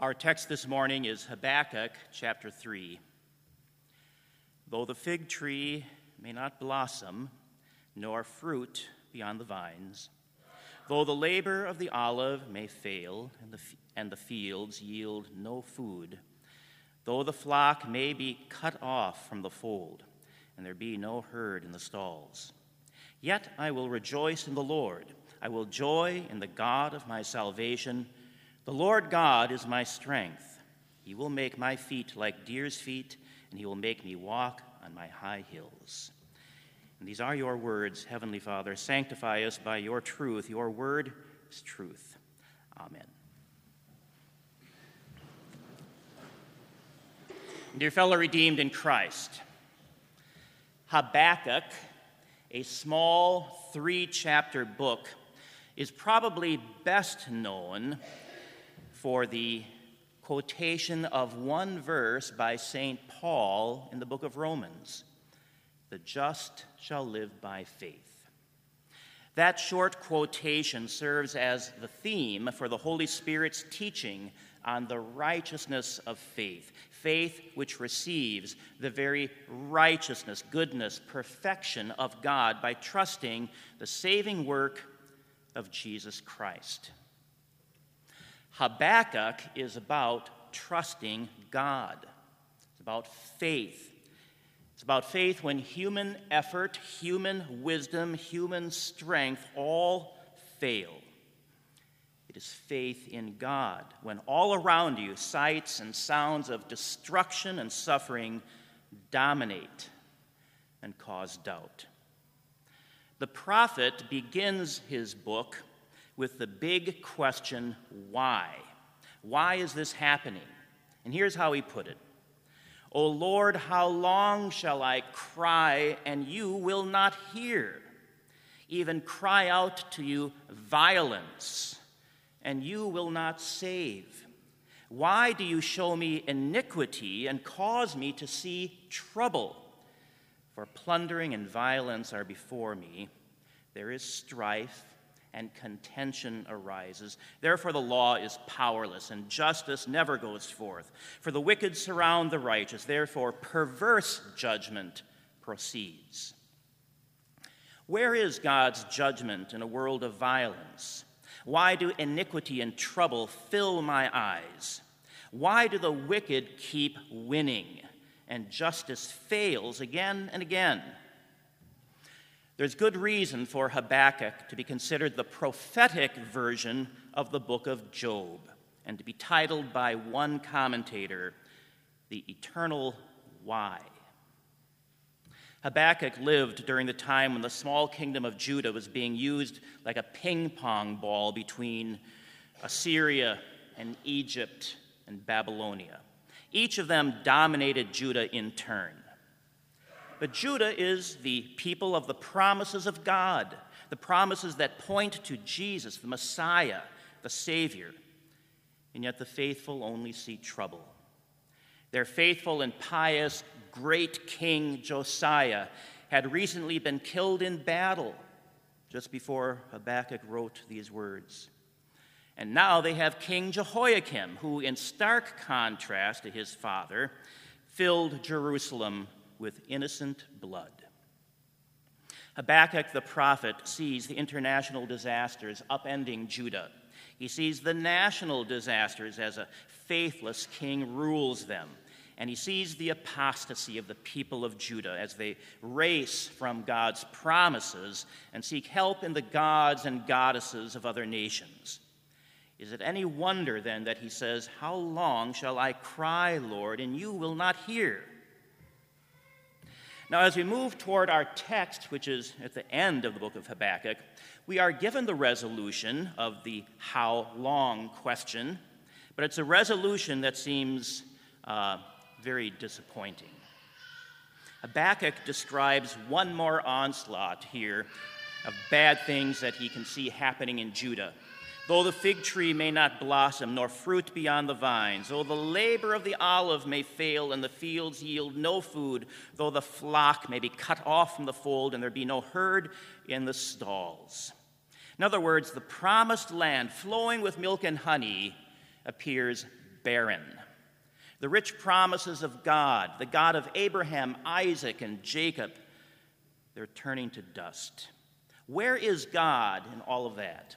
Our text this morning is Habakkuk chapter 3. Though the fig tree may not blossom, nor fruit be on the vines, though the labor of the olive may fail, and the fields yield no food, though the flock may be cut off from the fold, and there be no herd in the stalls, yet I will rejoice in the Lord. I will joy in the God of my salvation. The Lord God is my strength. He will make my feet like deer's feet, and he will make me walk on my high hills. And these are your words, Heavenly Father. Sanctify us by your truth. Your word is truth. Amen. Dear fellow redeemed in Christ, Habakkuk, a small 3-chapter book, is probably best known for the quotation of one verse by St. Paul in the book of Romans, "The just shall live by faith." That short quotation serves as the theme for the Holy Spirit's teaching on the righteousness of faith, faith which receives the very righteousness, goodness, perfection of God by trusting the saving work of Jesus Christ. Habakkuk is about trusting God. It's about faith. It's about faith when human effort, human wisdom, human strength all fail. It is faith in God when all around you sights and sounds of destruction and suffering dominate and cause doubt. The prophet begins his book with the big question, why? Why is this happening? And here's how he put it. O Lord, how long shall I cry, and you will not hear? Even cry out to you violence, and you will not save. Why do you show me iniquity and cause me to see trouble? For plundering and violence are before me. There is strife, and contention arises. Therefore the law is powerless, and justice never goes forth. For the wicked surround the righteous. Therefore perverse judgment proceeds. Where is God's judgment in a world of violence? Why do iniquity and trouble fill my eyes? Why do the wicked keep winning, and justice fails again and again? There's good reason for Habakkuk to be considered the prophetic version of the book of Job, and to be titled by one commentator, The Eternal Why. Habakkuk lived during the time when the small kingdom of Judah was being used like a ping-pong ball between Assyria and Egypt and Babylonia. Each of them dominated Judah in turn. But Judah is the people of the promises of God, the promises that point to Jesus, the Messiah, the Savior. And yet the faithful only see trouble. Their faithful and pious great king Josiah had recently been killed in battle just before Habakkuk wrote these words. And now they have King Jehoiakim, who, in stark contrast to his father, filled Jerusalem with innocent blood. Habakkuk the prophet sees the international disasters upending Judah. He sees the national disasters as a faithless king rules them. And he sees the apostasy of the people of Judah as they race from God's promises and seek help in the gods and goddesses of other nations. Is it any wonder then that he says, "How long shall I cry, Lord, and you will not hear?" Now, as we move toward our text, which is at the end of the book of Habakkuk, we are given the resolution of the how long question, but it's a resolution that seems very disappointing. Habakkuk describes one more onslaught here of bad things that he can see happening in Judah. Though the fig tree may not blossom, nor fruit be on the vines, though the labor of the olive may fail, and the fields yield no food, though the flock may be cut off from the fold, and there be no herd in the stalls. In other words, the promised land flowing with milk and honey appears barren. The rich promises of God, the God of Abraham, Isaac, and Jacob, they're turning to dust. Where is God in all of that?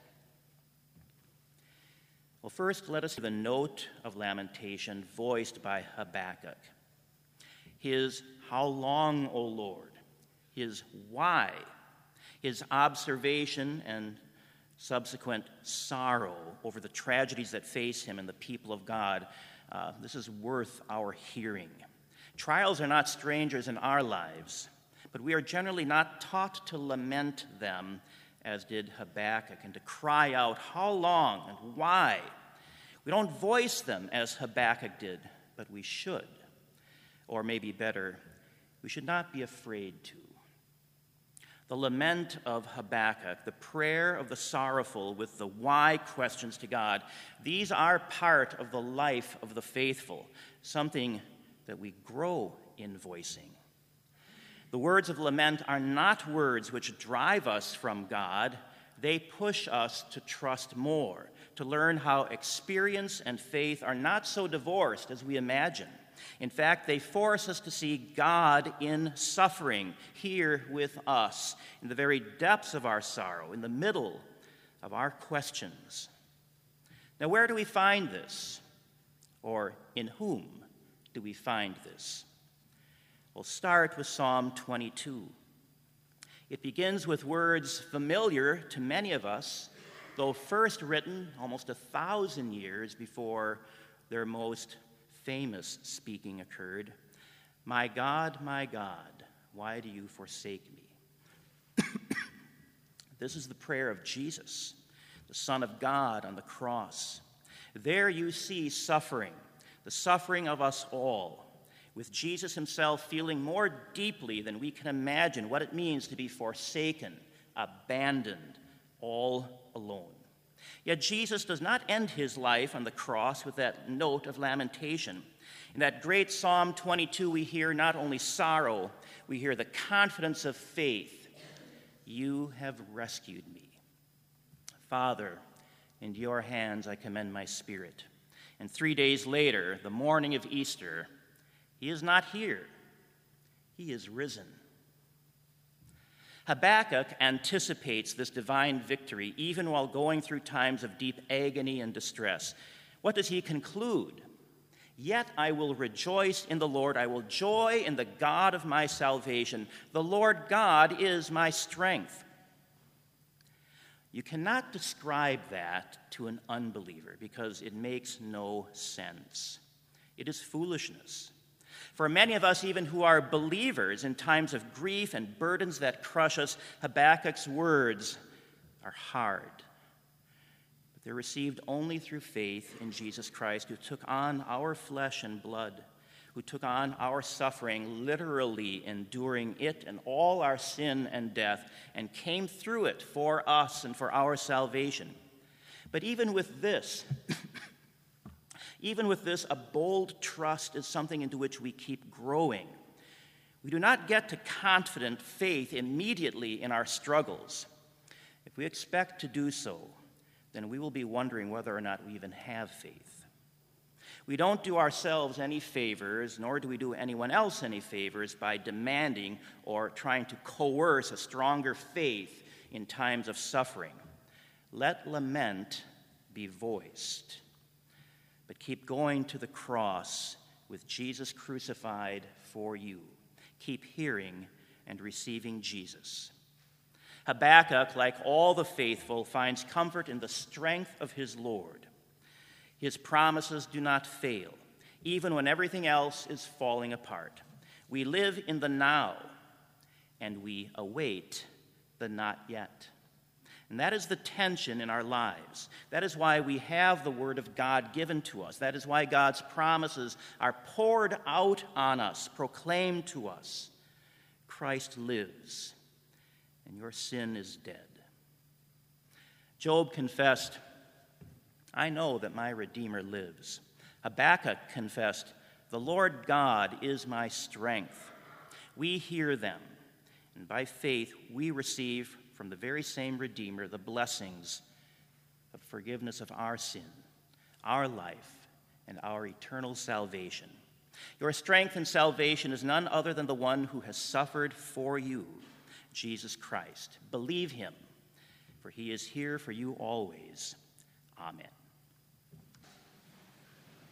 Well, first, let us hear the note of lamentation voiced by Habakkuk. His "How long, O Lord?" His "Why?" His observation and subsequent sorrow over the tragedies that face him and the people of God, this is worth our hearing. Trials are not strangers in our lives, but we are generally not taught to lament them as did Habakkuk, and to cry out, "How long?" and "Why?" We don't voice them as Habakkuk did, but we should. Or maybe better, we should not be afraid to. The lament of Habakkuk, the prayer of the sorrowful with the why questions to God, these are part of the life of the faithful, something that we grow in voicing. The words of lament are not words which drive us from God. They push us to trust more, to learn how experience and faith are not so divorced as we imagine. In fact, they force us to see God in suffering, here with us, in the very depths of our sorrow, in the middle of our questions. Now, where do we find this? Or in whom do we find this? We'll start with Psalm 22. It begins with words familiar to many of us, though first written almost 1,000 years before their most famous speaking occurred. My God, why do you forsake me?" This is the prayer of Jesus, the Son of God on the cross. There you see suffering, the suffering of us all, with Jesus himself feeling more deeply than we can imagine what it means to be forsaken, abandoned, all alone. Yet Jesus does not end his life on the cross with that note of lamentation. In that great Psalm 22, we hear not only sorrow, we hear the confidence of faith. You have rescued me. Father, into your hands I commend my spirit. And 3 days later, the morning of Easter, he is not here. He is risen. Habakkuk anticipates this divine victory even while going through times of deep agony and distress. What does he conclude? Yet I will rejoice in the Lord. I will joy in the God of my salvation. The Lord God is my strength. You cannot describe that to an unbeliever because it makes no sense. It is foolishness. For many of us, even who are believers, in times of grief and burdens that crush us, Habakkuk's words are hard. But they're received only through faith in Jesus Christ, who took on our flesh and blood, who took on our suffering, literally enduring it and all our sin and death, and came through it for us and for our salvation. But even with this, a bold trust is something into which we keep growing. We do not get to confident faith immediately in our struggles. If we expect to do so, then we will be wondering whether or not we even have faith. We don't do ourselves any favors, nor do we do anyone else any favors by demanding or trying to coerce a stronger faith in times of suffering. Let lament be voiced. But keep going to the cross with Jesus crucified for you. Keep hearing and receiving Jesus. Habakkuk, like all the faithful, finds comfort in the strength of his Lord. His promises do not fail, even when everything else is falling apart. We live in the now, and we await the not yet. And that is the tension in our lives. That is why we have the Word of God given to us. That is why God's promises are poured out on us, proclaimed to us. Christ lives, and your sin is dead. Job confessed, I know that my Redeemer lives. Habakkuk confessed, the Lord God is my strength. We hear them, and by faith we receive from the very same Redeemer the blessings of forgiveness of our sin, our life, and our eternal salvation. Your strength and salvation is none other than the one who has suffered for you, Jesus Christ. Believe him, for he is here for you always. Amen.